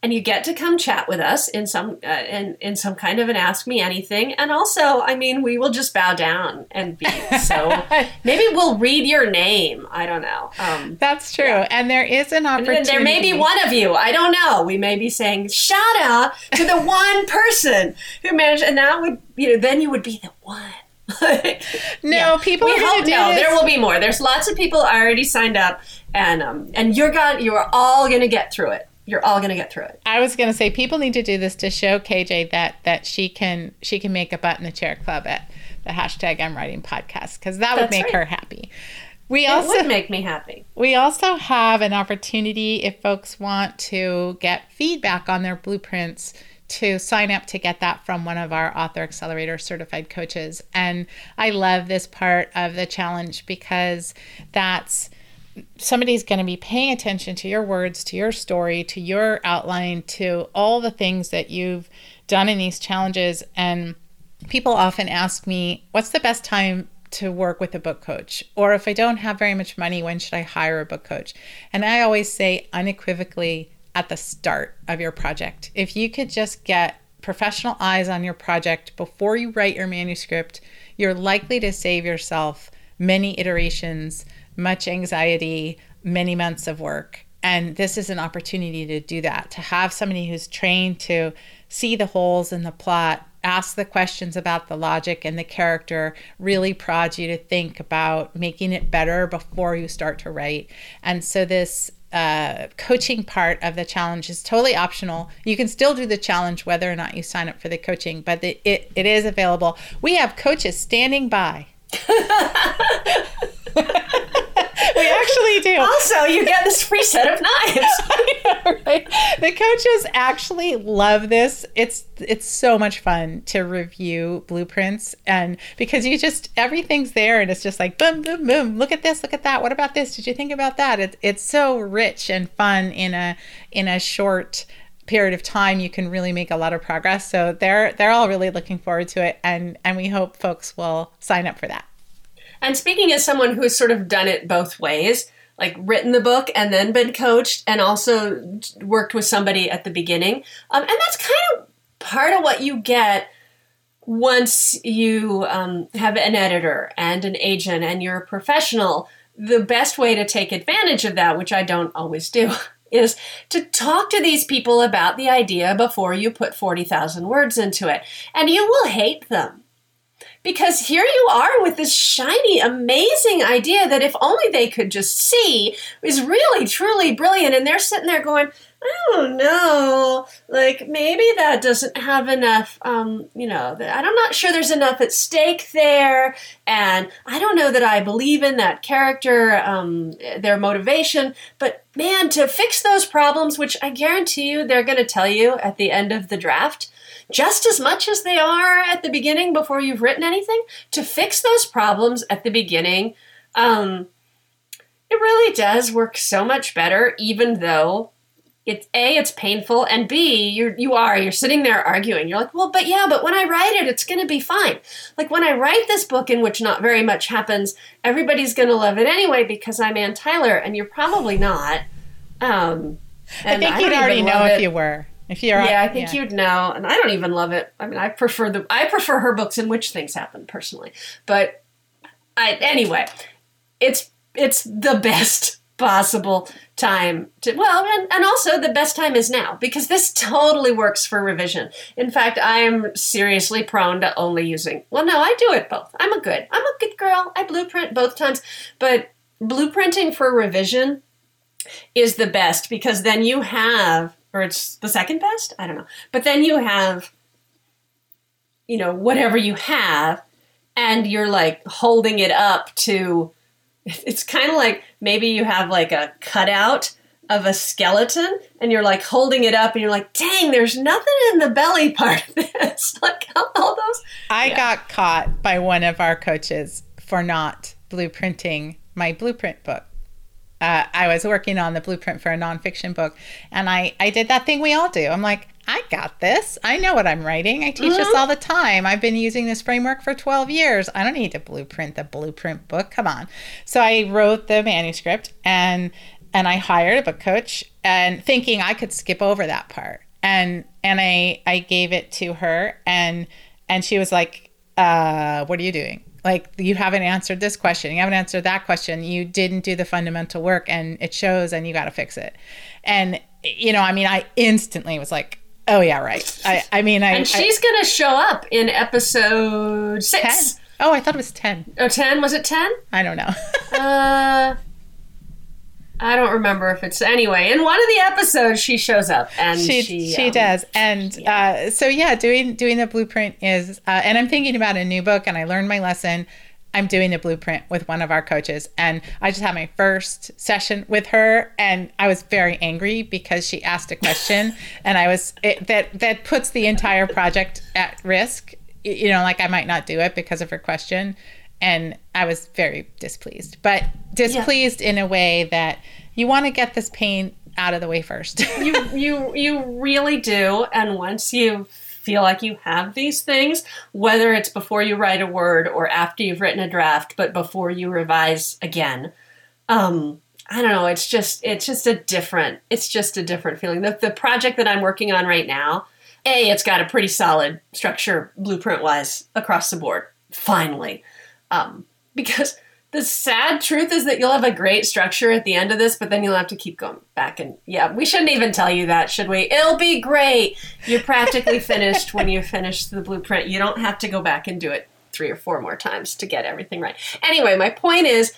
and you get to come chat with us in some kind of an Ask Me Anything. And also, I mean, we will just bow down and be so. Maybe we'll read your name. I don't know. That's true. Yeah. And there is an opportunity. And there may be one of you. I don't know. We may be saying shout out to the one person who managed, and that would, then you would be the one. People are going to do this. There will be more. There's lots of people already signed up, and you're all going to get through it. You're all going to get through it. I was going to say people need to do this to show KJ that she can make a butt in the chair club at the hashtag I'm Writing podcast, because that would make her happy. It would make me happy. We also have an opportunity if folks want to get feedback on their blueprints to sign up to get that from one of our Author Accelerator certified coaches. And I love this part of the challenge because that's somebody's going to be paying attention to your words, to your story, to your outline, to all the things that you've done in these challenges. And people often ask me, what's the best time to work with a book coach? Or if I don't have very much money, when should I hire a book coach? And I always say unequivocally, at the start of your project. If you could just get professional eyes on your project before you write your manuscript, you're likely to save yourself many iterations, much anxiety, many months of work. And this is an opportunity to do that, to have somebody who's trained to see the holes in the plot, ask the questions about the logic and the character, really prod you to think about making it better before you start to write. And so this coaching part of the challenge is totally optional. You can still do the challenge whether or not you sign up for the coaching, but it is available. We have coaches standing by. We actually do. Also, you get this free set of knives. I know, right? The coaches actually love this. It's so much fun to review blueprints, and because everything's there, and it's just like boom, boom, boom. Look at this. Look at that. What about this? Did you think about that? It's so rich and fun in a short period of time. You can really make a lot of progress. So they're all really looking forward to it, and we hope folks will sign up for that. And speaking as someone who has sort of done it both ways, like written the book and then been coached and also worked with somebody at the beginning, and that's kind of part of what you get once you have an editor and an agent and you're a professional. The best way to take advantage of that, which I don't always do, is to talk to these people about the idea before you put 40,000 words into it. And you will hate them. Because here you are with this shiny, amazing idea that if only they could just see is really, truly brilliant. And they're sitting there going, I don't know, like maybe that doesn't have enough, I'm not sure there's enough at stake there. And I don't know that I believe in that character, their motivation. But man, to fix those problems, which I guarantee you they're going to tell you at the end of the draft, just as much as they are at the beginning before you've written anything, to fix those problems at the beginning, it really does work so much better, even though it's painful, and B, you're sitting there arguing. You're like, well, but when I write it, it's going to be fine. Like when I write this book in which not very much happens, everybody's going to love it anyway because I'm Ann Tyler, and you're probably not. I think you'd already know if you were. I think you'd know, and I don't even love it. I mean, I prefer her books in which things happen personally. But anyway, it's the best possible time and also the best time is now, because this totally works for revision. In fact, I'm seriously prone to only using. Well, no, I do it both. I'm a good girl. I blueprint both times, but blueprinting for revision is the best because then you have. Or it's the second best? I don't know. But then you have, whatever you have, and you're like holding it up to, it's kind of like maybe you have like a cutout of a skeleton and you're like holding it up and you're like, dang, there's nothing in the belly part of this. Like all those. I got caught by one of our coaches for not blueprinting my blueprint book. I was working on the blueprint for a nonfiction book, and I did that thing we all do. I'm like, I got this. I know what I'm writing. I teach this all the time. I've been using this framework for 12 years. I don't need to blueprint the blueprint book. Come on. So I wrote the manuscript, and and I hired a book coach and thinking I could skip over that part. And I gave it to her and she was like, what are you doing? Like, you haven't answered this question. You haven't answered that question. You didn't do the fundamental work, and it shows, and you got to fix it. And, I instantly was like, oh, yeah, right. And she's going to show up in episode 6. 10? Oh, I thought it was 10. Oh, 10? Was it 10? I don't know. I don't remember if it's... Anyway, in one of the episodes, she shows up. And she does. And doing the blueprint is... and I'm thinking about a new book, and I learned my lesson. I'm doing the blueprint with one of our coaches. And I just had my first session with her, and I was very angry because she asked a question, and that puts the entire project at risk. Like I might not do it because of her question. And I was very displeased, but displeased in a way that you want to get this pain out of the way first. You really do. And once you feel like you have these things, whether it's before you write a word or after you've written a draft, but before you revise again, I don't know. It's just a different feeling. The project that I'm working on right now, it's got a pretty solid structure blueprint wise across the board. Finally. Because the sad truth is that you'll have a great structure at the end of this, but then you'll have to keep going back. And we shouldn't even tell you that, should we? It'll be great. You're practically finished when you finish the blueprint. You don't have to go back and do it 3 or 4 more times to get everything right. Anyway, my point is,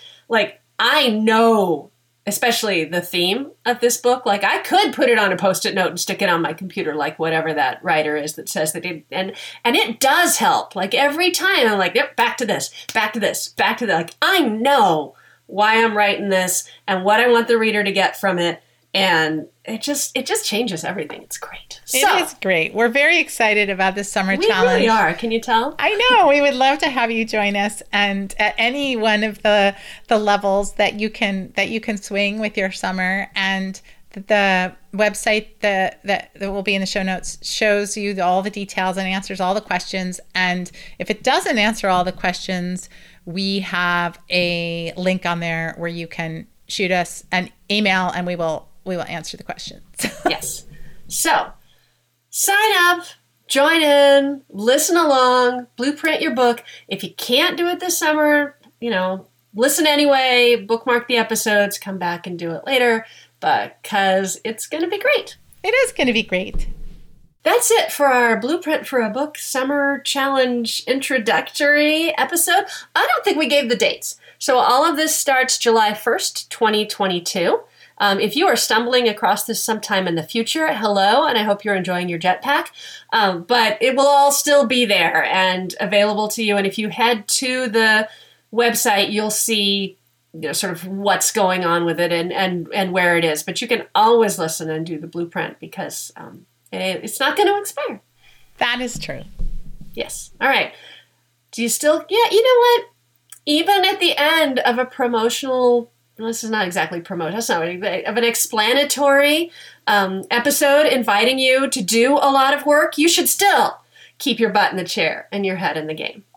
I know, especially the theme of this book, I could put it on a Post-it note and stick it on my computer, whatever that writer is that says that it, and it does help. Every time I'm like, yep, back to this, back to this, back to that. I know why I'm writing this and what I want the reader to get from it. And it just changes everything. It's great. It is great. We're very excited about this summer challenge. We really are. Can you tell? I know. We would love to have you join us, and at any one of the levels that you can swing with your summer. And the website that will be in the show notes shows you all the details and answers all the questions. And if it doesn't answer all the questions, we have a link on there where you can shoot us an email, and we will answer the questions. Yes. So sign up, join in, listen along, blueprint your book. If you can't do it this summer, listen anyway, bookmark the episodes, come back and do it later, because it's going to be great. It is going to be great. That's it for our Blueprint for a Book Summer Challenge introductory episode. I don't think we gave the dates. So all of this starts July 1st, 2022. If you are stumbling across this sometime in the future, hello, and I hope you're enjoying your jetpack. But it will all still be there and available to you. And if you head to the website, you'll see sort of what's going on with it and where it is. But you can always listen and do the blueprint because it's not going to expire. That is true. Yes. All right. Do you still... Yeah, you know what? Even at the end of a promotional... This is not exactly promote. That's not what, of an explanatory episode inviting you to do a lot of work, you should still keep your butt in the chair and your head in the game.